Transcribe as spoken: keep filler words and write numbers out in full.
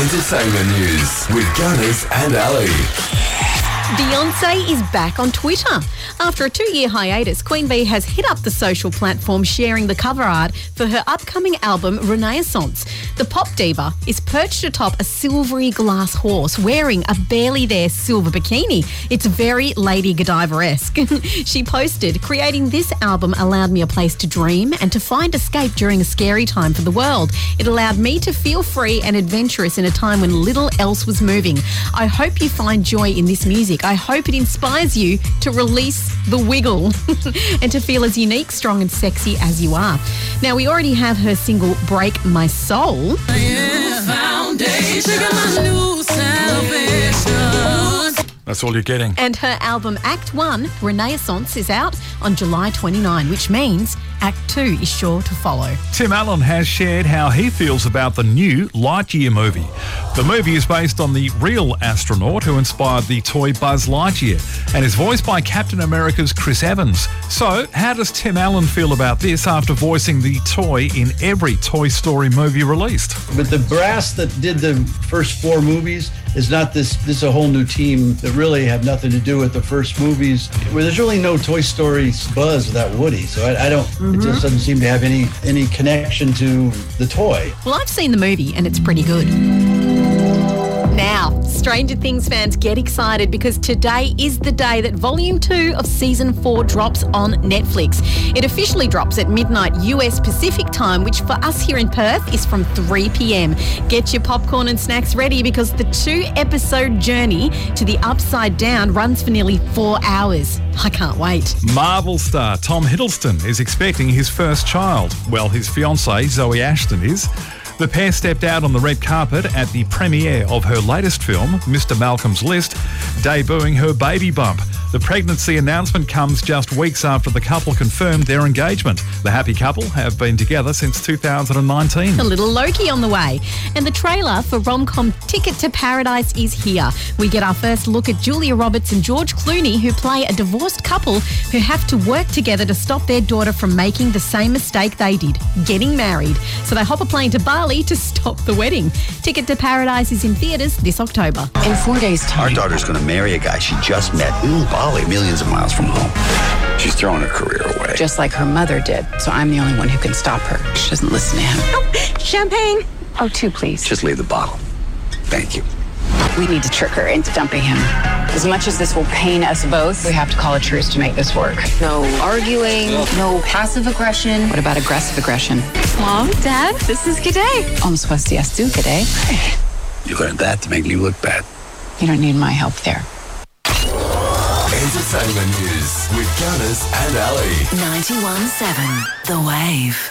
Entertainment news with Gunners and Ali. Beyonce is back on Twitter. After a two-year hiatus, Queen Bee has hit up the social platform, sharing the cover art for her upcoming album, Renaissance. The pop diva is perched atop a silvery glass horse, wearing a barely there silver bikini. It's very Lady Godiva-esque. She posted, "Creating this album allowed me a place to dream and to find escape during a scary time for the world. It allowed me to feel free and adventurous in a time when little else was moving. I hope you find joy in this music. I hope it inspires you to release the wiggle and to feel as unique, strong and sexy as you are." Now, we already have her single, Break My Soul. That's all you're getting. And her album, Act One, Renaissance, is out on July twenty-ninth, which means Act Two is sure to follow. Tim Allen has shared how he feels about the new Lightyear movie. The movie is based on the real astronaut who inspired the toy Buzz Lightyear and is voiced by Captain America's Chris Evans. So, how does Tim Allen feel about this after voicing the toy in every Toy Story movie released? But the brass that did the first four movies is not this, this is a whole new team that really have nothing to do with the first movies. Where there's really no Toy Story buzz without Woody. So I, I don't, mm-hmm. It just doesn't seem to have any, any connection to the toy. Well, I've seen the movie and it's pretty good. Now, Stranger Things fans, get excited because today is the day that Volume two of Season four drops on Netflix. It officially drops at midnight U S Pacific time, which for us here in Perth is from three p.m. Get your popcorn and snacks ready because the two-episode journey to the Upside Down runs for nearly four hours. I can't wait. Marvel star Tom Hiddleston is expecting his first child. Well, his fiancée, Zoe Ashton, is. The pair stepped out on the red carpet at the premiere of her latest film, Mister Malcolm's List, debuting her baby bump. The pregnancy announcement comes just weeks after the couple confirmed their engagement. The happy couple have been together since two thousand nineteen. A little Loki on the way. And the trailer for rom-com Ticket to Paradise is here. We get our first look at Julia Roberts and George Clooney, who play a divorced couple who have to work together to stop their daughter from making the same mistake they did, getting married. So they hop a plane to Bali to stop the wedding. Ticket to Paradise is in theatres this October. In four days' time. Our daughter's going to marry a guy she just met in Bali, millions of miles from home. She's throwing her career away. Just like her mother did. So I'm the only one who can stop her. She doesn't listen to him. Oh, champagne. Oh, two, please. Just leave the bottle. Thank you. We need to trick her into dumping him. As much as this will pain us both, we have to call a truce to make this work. No arguing, no passive aggression. What about aggressive aggression? Mom, Dad, this is G'day. Almost was the tu, G'day. You learned that to make me look bad. You don't need my help there. Entertainment news with Gunners and Ali. ninety-one point seven The Wave.